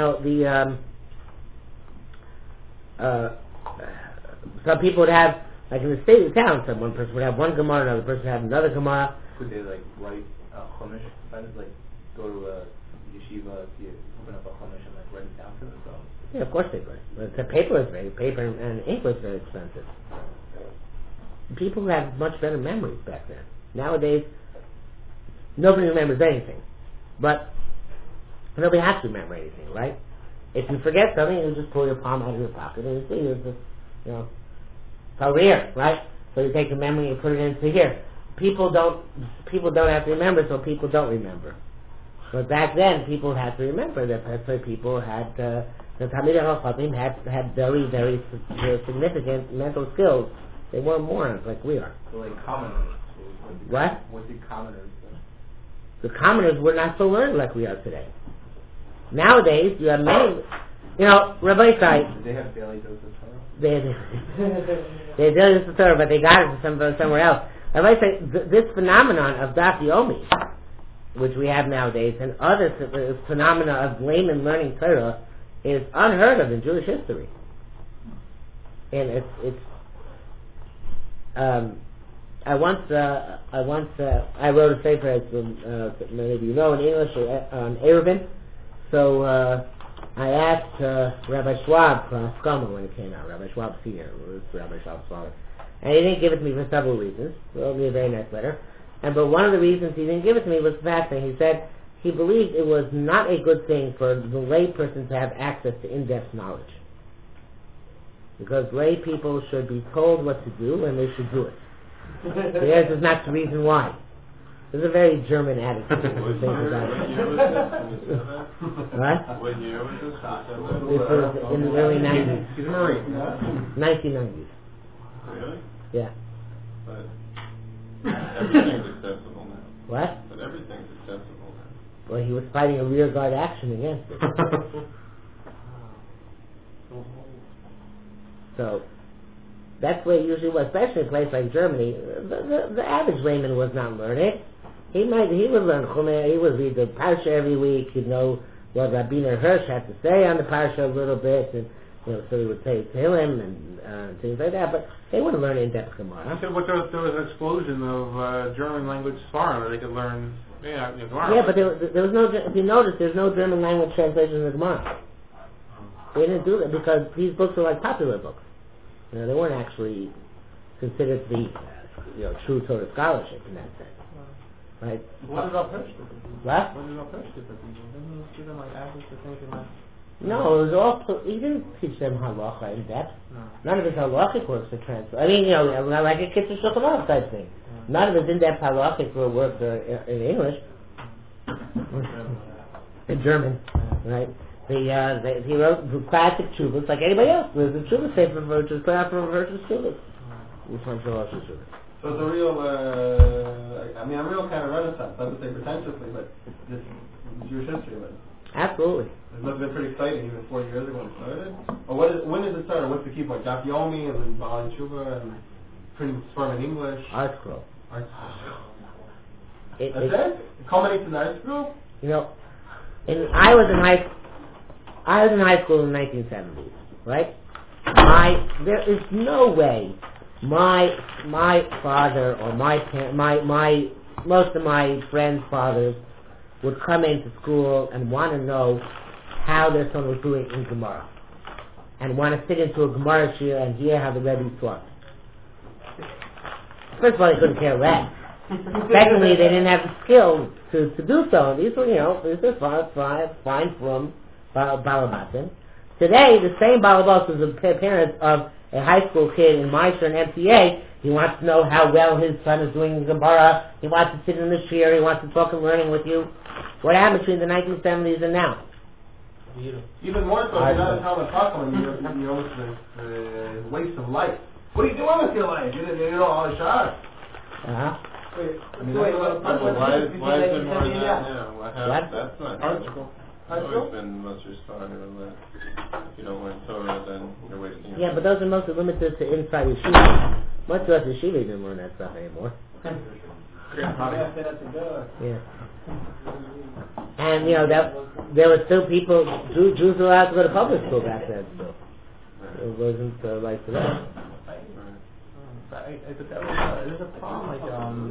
some people would have, in the state of town, one person would have one Gemara, another person would have another Gemara. Could they write Chumash? Go to a yeshiva, open up a Chumash and write it down for themselves? Yeah, of course they could. But the paper and ink was very expensive. People had much better memories back then. Nowadays, nobody remembers anything. But nobody has to remember anything, right? If you forget something, you just pull your palm out of your pocket and you see it's just, it's over here, right? So you take your memory and put it into here. People don't have to remember, so people don't remember. But back then, people had to remember that. That's why people had the Talmidei Chachamim had very, very significant mental skills. They weren't morons like we are. So commoners. What? What did commoners do? The commoners were not so learned like we are today. Nowadays, you have many. Rabbi Isai. Did they have daily doses of Torah? They had daily doses of Torah, but they got it from somewhere else. Rabbi Isai, this phenomenon of Daf Yomi, which we have nowadays, and other phenomena of layman learning Torah, is unheard of in Jewish history. And I wrote a paper, as maybe you know, in English on Eruvin. So I asked Rabbi Schwab for Haskama when it came out. Rabbi Schwab Senior was Rabbi Schwab's father, and he didn't give it to me for several reasons. He wrote me a very nice letter, but one of the reasons he didn't give it to me was the fact that he said he believed it was not a good thing for the lay person to have access to in-depth knowledge, because lay people should be told what to do and they should do it. Theirs is not the reason why. There's a very German attitude. What year was this? This was in the early 90s. He's a Marine. 1990s. Really? Yeah. But everything's accessible now. What? But everything's accessible now. Well, he was fighting a rear guard action against it. So that's where it usually was, especially in a place like Germany. The average layman was not learning. He would learn Chumash. He would read the Parsha every week. He'd know what Rabbiner Hirsch had to say on the Parsha a little bit, and so he would say Tehillim and things like that. But they wouldn't learn in-depth Gemara. So, but there was an explosion of German language Sfarim where they could learn Gemara. Yeah, but there was no. If you notice, there's no German language translation of Gemara. They didn't do that because these books are like popular books. They weren't actually considered to be, true Torah scholarship in that sense, right? What did Hirsch do? What? What did Hirsch do for people? Didn't he give them access to things in that? No, it was all. He didn't teach them halacha in depth. No. None of his halachic works are translated. I mean, like a Kitzur Shulchan Aruch type thing. Yeah. None of his in-depth halachic works are in English, in German, right? He wrote classic tshuvas like anybody else. There's a tshuva sefer which is put out from Hirsch's tshuvas. So it's a real, a real kind of renaissance. Not to say pretentiously, but just Jewish history. But absolutely. It must have been pretty exciting even 40 years ago when it started. Or when does it start? What's the key point? Daf Yomi and then Baal Tshuva and printing Sfarim in English. Art scroll. That's it? It culminates in the art scroll? I was in high school in the 1970s, right? There is no way my father or most of my friends' fathers would come into school and want to know how their son was doing in Gemara, and want to sit into a Gemara shir and hear how the Rebbe taught. First of all, they couldn't care less Secondly, they didn't have the skill to do so. These were, these are fine from Balabatim. Today, the same Balabas was a parent of a high school kid in Meister and MTA. He wants to know how well his son is doing in Gemara. He wants to sit in the chair. He wants to talk and learning with you. What happened between the 1970s and now? Even more so, you're not a Talmud Chacham, you're almost a waste of life. What are you doing with your life? You know all the shots. Uh-huh. Why is there more than that now? That's not article. It's always been much responded on that. If you don't learn Torah, then you're wasting your Yeah, but those are mostly limited to inside yeshiva. Much less yeshiva didn't learn that stuff anymore. Yeah. And, that there were still people, Jews were allowed to go to public school back then still. It wasn't like today. There's a problem, like,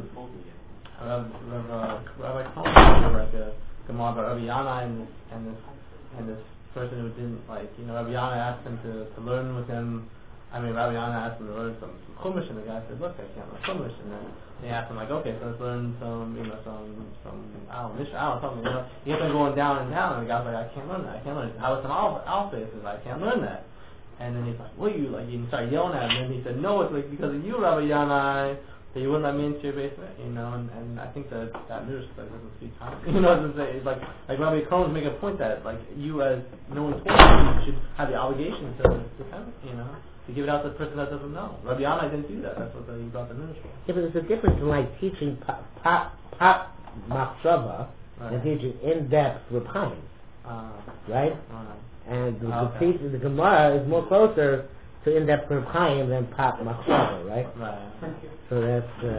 Rabbi Cohen, like a Gemara about Rabbi Yana and this person who didn't, Rabbi Yana asked him to learn with him. Rabbi Yana asked him to learn some Chumash, and the guy said, look, I can't learn Chumash. And then they asked him, okay, so let's learn some Mishnah, something, He kept on going down and down, and the guy's like, I can't learn that. How is an alpha? He says, I can't learn that. And then he's like, what are you, he started yelling at him, and he said, no, it's because of you, Rabbi Yana, that you wouldn't let me into your basement, and I think that Midrash doesn't speak time. Doesn't say, it's like Rabbi Cohen make a point that, you as knowing Torah, you should have the obligation to defend it, to give it out to the person that doesn't know. Rabbi Yana didn't do that. That's what he brought the Midrash for. Yeah, but there's a difference in teaching pop machshava and teaching in-depth Rephaim, right? And the Gemara is more closer to in-depth Rephaim than pop machshava, right? Right. So that's I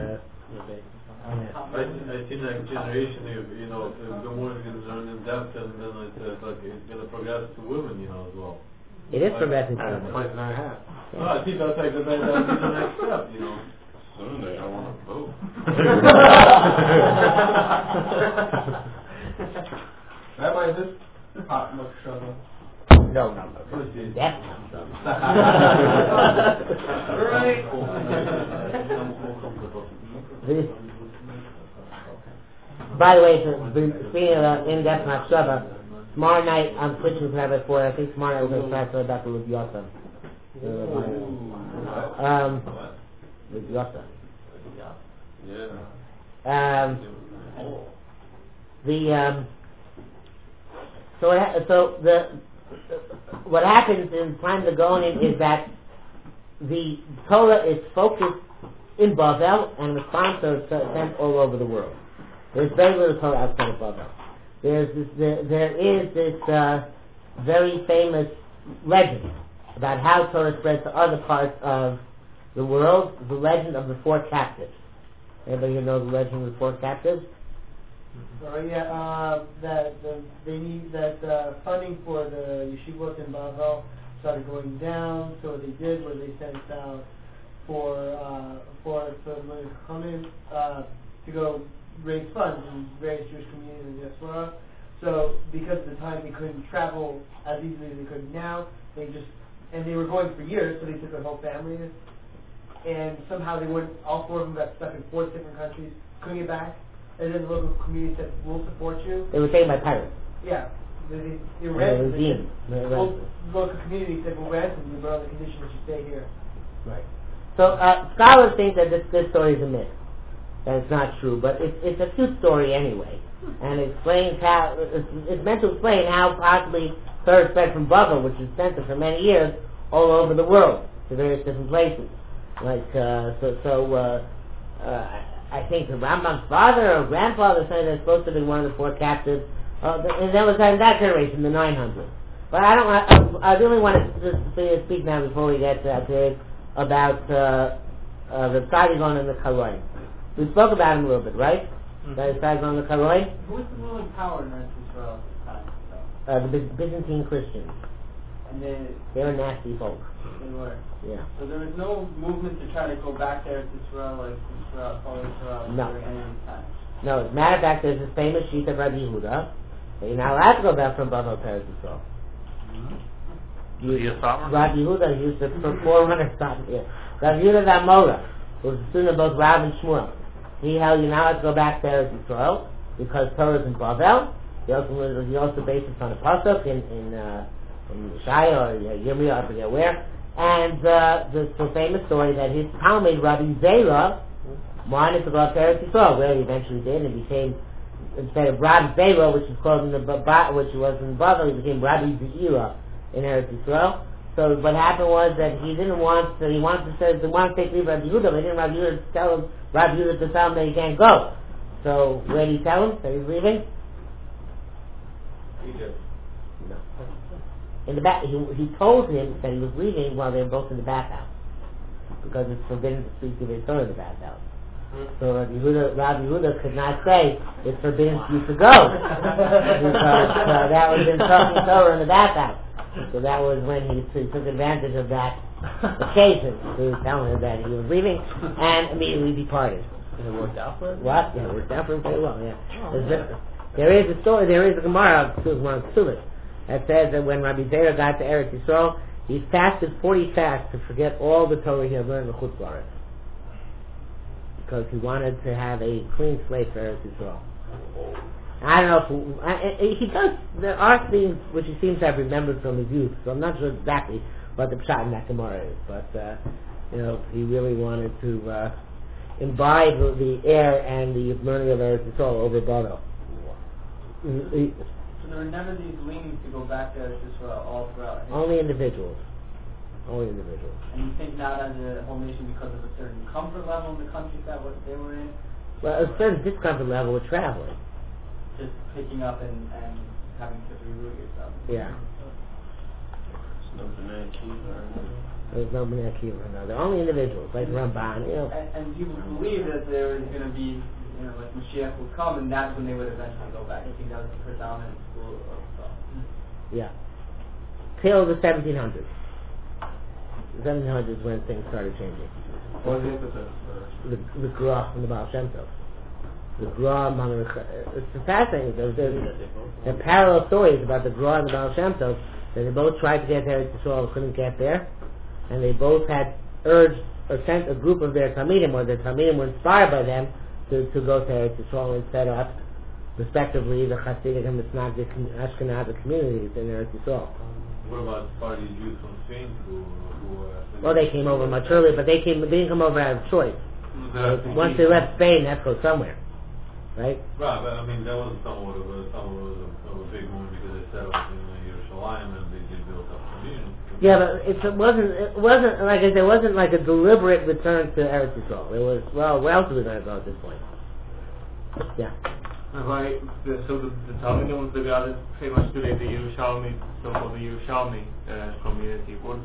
see that generation, if Gemara is going to learn in depth, and then it's going to progress to women, as well. It is progressing to women. Twice and a half. I think that's the next step, Soon they don't want to vote. Rabbi, is this pop machshava? No. That's Right. By the way, speaking of in-depth machshava, tomorrow night I'm switching to Rabbi 4. I think tomorrow night we're going to start with Dr. Luke Yosef. Luke Yosef. What happens in time of the Gaonim is that the Torah is focused in Bavel and the sponsors are sent all over the world. There's very little Torah outside of Bavel. There is this very famous legend about how Torah spread to other parts of the world, the legend of the 4 captives. Anybody here know the legend of the 4 captives? They need that funding for the yeshivot in Bavel started going down, so what they did was they sent out for Chachamim to go raise funds in various Jewish communities in diaspora. So because at the time they couldn't travel as easily as they could now, they were going for years, so they took their whole families, and somehow all 4 of them got stuck in 4 different countries, couldn't get back. And then the local community said, we'll support you. They were taken by pirates. Yeah. They ransomed. The local community said, we'll ransom you, but on the condition that you stay here. Right. So scholars think that this story is a myth. That it's not true, but it's a cute story anyway. And it explains how, it's meant to explain how possibly Torah spread from Bavel, which is censored for many years, all over the world, to various different places. I think the Rambam's father or grandfather said they're supposed to be one of the 4 captives. And that was in that generation, the 900s. But I really want to just speak now before we get to about the Sadigon and the Karoin. We spoke about him a little bit, right? The Sadigon and the Karoin. Who was the ruling power in Israel at the time? The Byzantine Christians. And they were nasty folk. They were. Yeah. So there was no movement to try to go back there to Israel, follow Israel during any time. No, as a matter of fact, there's this famous sheet of Rabbi Yehuda. You're not allowed to go back from Bavel to Israel. Rabbi Yehuda used to for 400 times. Yeah. Rabbi Yehuda Zamora was a student of both Rav and Shmuel. he held you're not allowed to go back to Eretz Yisrael because Torah is in Bavel. He also based it on a pasuk in Shaya or Yirmiyah, I forget where. And the famous story that his Talmud Rabbi Zera wanted to go up to Eretz Yisrael, where he eventually did, and became, instead of Rabbi Zera, which is called which was in Bavel, he became Rabbi Zeira in Eretz Yisrael. So what happened was that he wanted to take leave of Rabbi Yehuda, but he didn't want Rabbi Yehuda to tell him that he can't go. So where did he tell him that he's leaving? Egypt. No. In the back, he told him that he was leaving while they were both in the bathhouse, because it's forbidden to speak to the Torah in the bathhouse. So Rabbi Yehuda could not say it's forbidden for you to go, because that was in talking Torah in the bathhouse. So that was when he took advantage of that occasion to tell him that he was leaving, and immediately departed. And it worked out for him? What? Yeah, it worked out for him very well, yeah. There is a story, there is a Gemara, Ksuvit, that says that when Rabbi Zera got to Eretz Yisrael, he fasted 40 fasts to forget all the Torah he had learned in the Chutz La'aretz, because he wanted to have a clean slate for Eretz Yisrael. I don't know if he does. There are things which he seems to have remembered from his youth, so I'm not sure exactly what the pshat in that Gemara is, but he really wanted to imbibe the air and the learning of Eretz Yisrael over Bavel. So there were never these leanings to go back to Eretz Yisrael all throughout history? Only individuals. And you think not as a whole nation because of a certain comfort level in the countries that they were in? Well, a certain discomfort level with traveling. Just picking up and having to reroute yourself. Yeah. There's no Bnei Akiva. There's no Bnei Akiva, no. They're only individuals, like Ramban, And people believe that there was going to be, like Mashiach would come, and that's when they would eventually go back. I think that was the predominant school of thought. Yeah. Till the 1700s. The 1700s when things started changing. What was the emphasis? The Gra and the Baal Shem Tov. The Gra, it's fascinating. There are parallel stories about the Gra and the Baal Shem Tov, that they both tried to get there to Yisrael and couldn't get there, and they both had urged or sent a group of their Talmidim, or their Talmidim were inspired by them to go to Eretz Yisrael and set up, respectively, the Hasidic and the Ashkenazic communities in Eretz Yisrael. What about Sephardi Jews from Spain who well, they came over much earlier, but they didn't come over out of choice. Once they left Spain, they had to go somewhere, right? Right, but I mean that was somewhat of a big one because they settled in Yerushalayim and they built up community. Yeah, but it wasn't like I said, it wasn't like a deliberate return to Eretz Yisrael. It was, well, where else are we going to go at this point? Yeah. Right, so the Talmudim, the guy that pretty much today, the Yerushalmi, so-called the Yerushalmi community. What's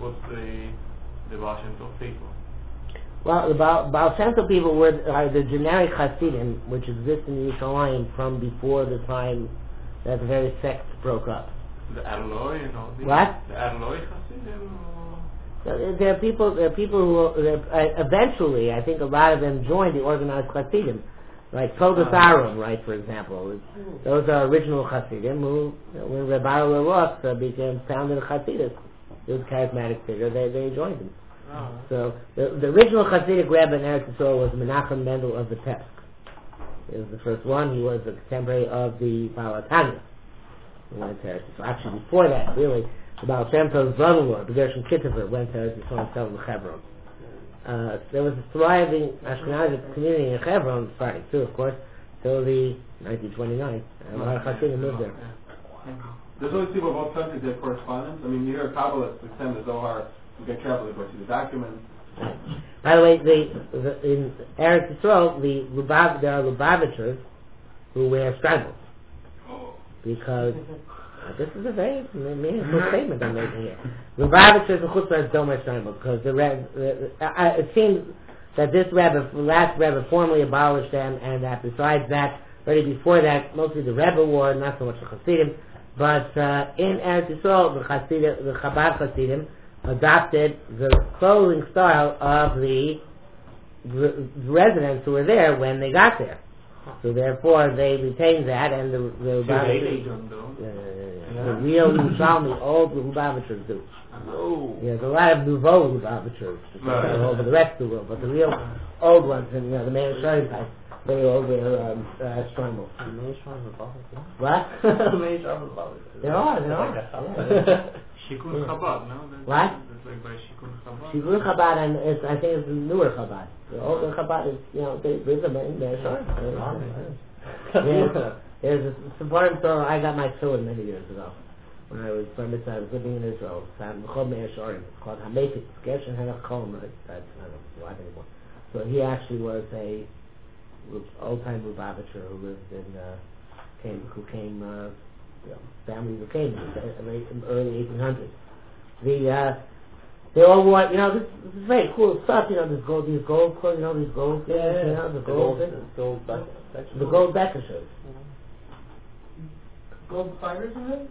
the Baal Shem Tov people? Well, the Baal Shem Tov people were the generic Hasidim, which exist in Yerushalayim from before the time that the various sects broke up. The Adloi and all these? What? The Adloi Hasidim? There are people who eventually, I think a lot of them joined the organized Hasidim. Like Todas Aharon, right, for example. Those are original Hasidim who, when Rabbi Roth became founded Hasidus, he was a charismatic figure, they joined him. So the original Hasidic Rebbe in Eretz Yisrael was Menachem Mendel of Vitebsk. He was the first one. He was a contemporary of the Baal HaTanya. He went to Eretz Yisrael. Actually, before that, really, the Baal Shem Tov's brother-in-law, the Gershon Kittifer, went to Eretz Yisrael and settled in Hebron. There was a thriving Ashkenazi community in Hebron, starting too, of course, till the 1929. A lot of Hasidim moved there. There's always people of both countries that have correspondence. I mean, you hear Kabbalists extend the Zohar, you get travel to go see the documents. By the way, in Eretz Yisrael, there are Lubavitchers who wear straggles. Because this is a very meaningful statement I'm making here. Lubavitchers and Chutzlars don't wear straggles because it seems that this last Rebbe formally abolished them, and that besides that, already before that, mostly the Rebbe wore, not so much the Hasidim, but in Eretz Yisrael, the Chabad Hasidim adopted the clothing style of the residents who were there when they got there. So therefore, they retained that, and the real Yerushalmi, old Lubavitchers do. There's a lot of nouveau Lubavitchers all over the rest of the world, but the real old ones, and the man Shari type, They all wear shtreimel. What? There are. Yeah. Shikun Chabad, no? What? It's like by Shikun Chabad. Shikun Chabad, and I think it's the newer Chabad. The older Chabad is, they rhythm in there, There's a important story. I got my tour many years ago. When I was living in Israel. It's called Hamekit. Gershon Hanach Kolm. I don't know why anymore. So he actually was a old-time Lubavitcher who lived in, family who came in the early 1800s. They all wore, this is very cool stuff, these gold clothes, these gold things, the gold Becker. Gold fibers in it?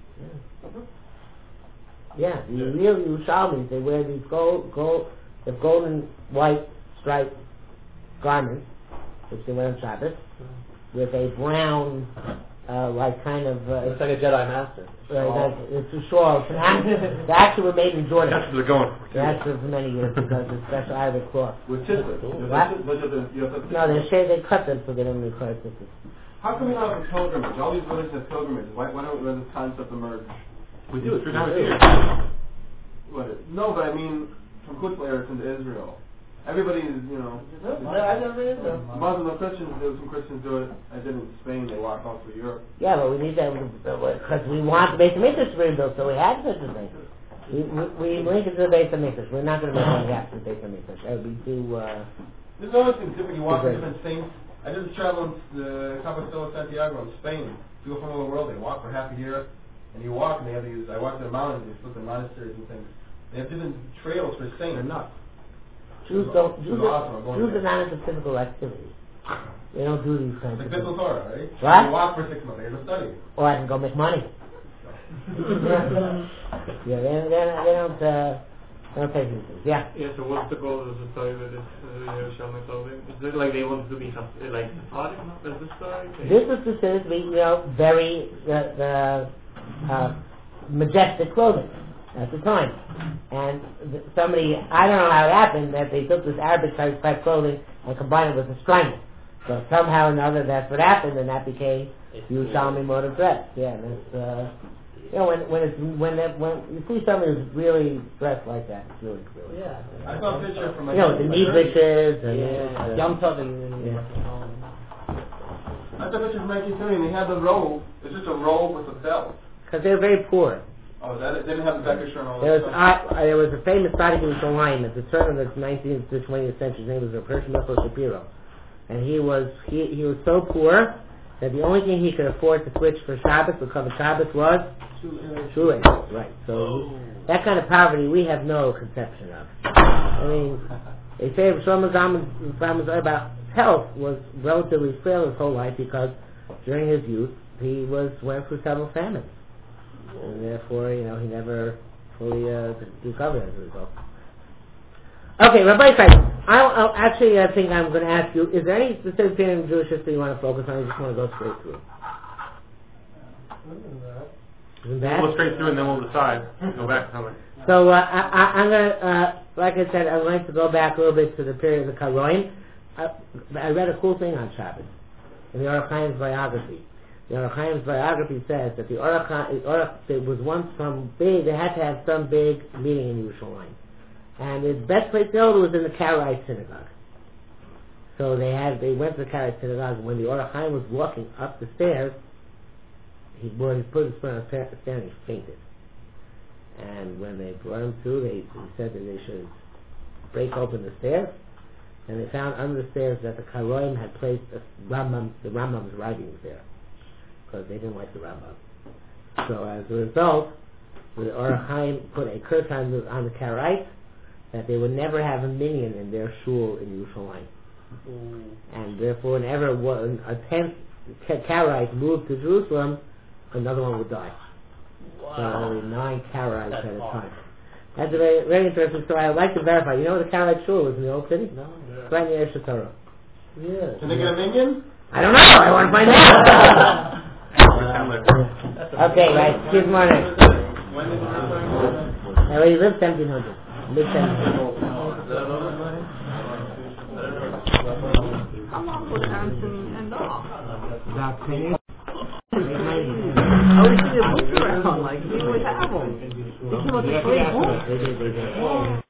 Yeah, the real Yerushalmis, they wear these the golden white striped garments, which they wear on Shabbos, with a brown, it's like a Jedi Master. It's a shawl. They actually were made in Jordan. That's what they're going for. That's for many years because it's special Arabic cloth. With tzitzit. No, they cut them so they don't require tzitzit. How come we don't have a pilgrimage? All these villages have pilgrimages. Why don't we let this concept emerge? We do it 3 times a year. No, but I mean, from Kutlayers into Israel. Everybody is, I never been there. Muslim and Christians, some Christians do it. I did in Spain, they walked off to Europe. Yeah, but we need that because we want the Beis HaMikdash to be built, so we had such a thing. We link it to the Beis HaMikdash. We're not going to make any gaps in the Beis HaMikdash. That would be too. There's always things different. You walk to different saints. I did travel in the Compostela Santiago in Spain. People from all over the world, they walk for half a year, and you walk, and they have these. I walked to the mountains, they split the monasteries and things. They have different trails for saints. They're nuts. Jews are not into physical activity. They don't do these kinds of things. Like Torah, right? What? You walk for 6 months, they're going to study. Or I can go make money. Yeah, they don't take these things. Yeah. Yeah, so what's the goal of the story with this Yerushalmi clothing? Is it like they want to be like Sephardic? Is this story? This is considered to be, very majestic clothing at the time. And somebody, I don't know how it happened, that they took this Arabic type clothing and combined it with a strangle. So somehow or another that's what happened, and that became Yerushalmi mode of dress. Yeah, and it's, when you see somebody who's really dressed like that, it's really cool. Yeah. I saw a picture from my the knee breeches and Yom Tov and I saw a picture from 1970 and they had the robe. It's just a robe with a belt. Because they were very poor. Oh, they didn't have the Becker shirt and all that stuff. There was a famous tzaddik in Yerushalayim at the turn of the 19th to 20th century. His name was Rav Moshe Shapiro. And he was so poor that the only thing he could afford to switch for Shabbos, to cover Shabbos, was shoelaces. Right. So that kind of poverty we have no conception of. I mean, they say Shlomo Zalman's about health was relatively frail his whole life because during his youth he went through several famines. And therefore, he never fully recovered as a result. Okay, Rabbi Simon, I'll actually think I'm going to ask you, is there any specific period in Jewish history you want to focus on, or you just want to go straight through? We'll go straight through and then we'll decide. Go back to something. So, I'm going to, like I said, I'm going to go back a little bit to the period of the Karoim. I read a cool thing on Shabbos, in the Orach Chaim's biography. The Orach Chaim's biography says that there was once they had to have some big meeting in Yerushalayim. And the best place to hold it was in the Karaite synagogue. So they went to the Karaite synagogue, and when the Orach Chaim was walking up the stairs, he put his foot on the stair and he fainted. And when they brought him through, he said that they should break open the stairs, and they found under the stairs that the Karoim had placed the Rambam's writings there, because they didn't like the Rambam. So as a result, the Orach Chaim put a curse on the Karaites that they would never have a minyan in their shul in Yerushalayim. And therefore, whenever a 10th Karaite moved to Jerusalem, another one would die. Wow. So only 9 Karaites at a time. That's a very, very interesting story. I'd like to verify. You know where the Karaite shul is in the old city? No. It's right near Eish Torah. Yeah. Can they get a minyan? I don't know. I want to find out. Okay, guys. Good morning. When did you He lived 1700. Mid 1700. How long would Anson end off? About 10 years. I always see their books around, like, we always have them. They came up with great books.